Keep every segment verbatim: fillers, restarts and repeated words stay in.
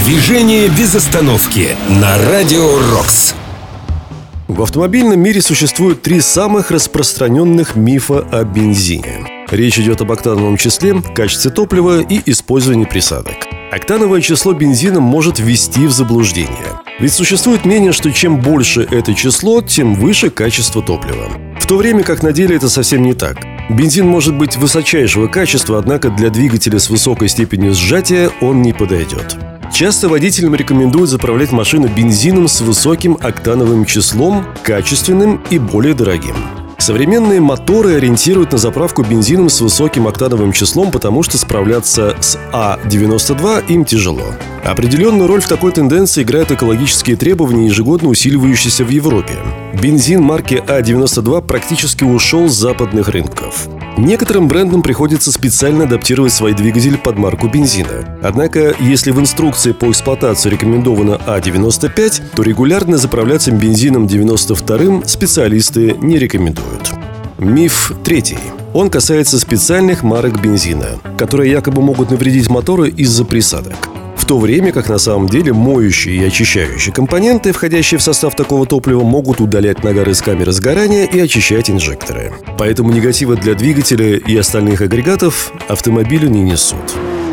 Движение без остановки на Радио Рокс. В автомобильном мире существует три самых распространенных мифа о бензине. Речь идет об октановом числе, качестве топлива и использовании присадок. Октановое число бензина может ввести в заблуждение. Ведь существует мнение, что чем больше это число, тем выше качество топлива. В то время как на деле это совсем не так. Бензин может быть высочайшего качества, однако для двигателя с высокой степенью сжатия он не подойдет. Часто водителям рекомендуют заправлять машину бензином с высоким октановым числом, качественным и более дорогим. Современные моторы ориентируют на заправку бензином с высоким октановым числом, потому что справляться с А девяносто два им тяжело. Определенную роль в такой тенденции играют экологические требования, ежегодно усиливающиеся в Европе. Бензин марки А девяносто два практически ушел с западных рынков. Некоторым брендам приходится специально адаптировать свои двигатели под марку бензина. Однако, если в инструкции по эксплуатации рекомендовано А девяносто пять, то регулярно заправляться бензином девяносто вторым специалисты не рекомендуют. Миф третий. Он касается специальных марок бензина, которые якобы могут навредить мотору из-за присадок. В то время как на самом деле моющие и очищающие компоненты, входящие в состав такого топлива, могут удалять нагар из камеры сгорания и очищать инжекторы. Поэтому негатива для двигателя и остальных агрегатов автомобилю не несут.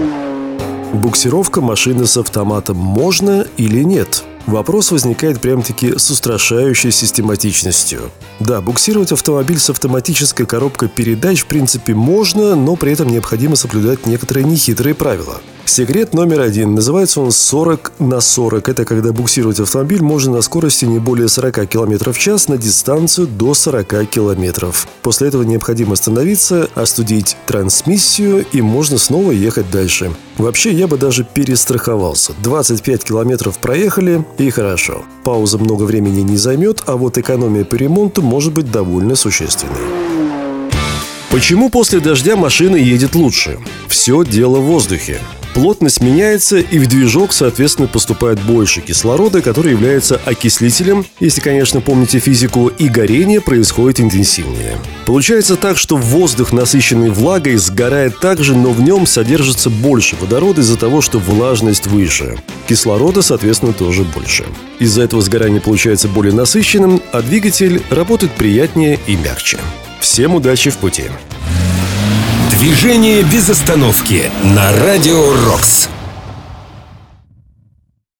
Буксировка машины с автоматом можно или нет? Вопрос возникает прям-таки с устрашающей систематичностью. Да, буксировать автомобиль с автоматической коробкой передач в принципе можно, но при этом необходимо соблюдать некоторые нехитрые правила. Секрет номер один. Называется он сорок на сорок. Это когда буксировать автомобиль можно на скорости не более сорок километров в час на дистанцию до сорок километров. После этого необходимо остановиться, остудить трансмиссию, и можно снова ехать дальше. Вообще, я бы даже перестраховался. двадцать пять километров проехали, и хорошо. Пауза много времени не займет, а вот экономия по ремонту может быть довольно существенной. Почему после дождя машина едет лучше? Все дело в воздухе. Плотность меняется, и в движок, соответственно, поступает больше кислорода, который является окислителем, если, конечно, помните физику, и горение происходит интенсивнее. Получается так, что воздух, насыщенный влагой, сгорает также, но в нем содержится больше водорода из-за того, что влажность выше. Кислорода, соответственно, тоже больше. Из-за этого сгорание получается более насыщенным, а двигатель работает приятнее и мягче. Всем удачи в пути! Движение без остановки на Радио Рокс.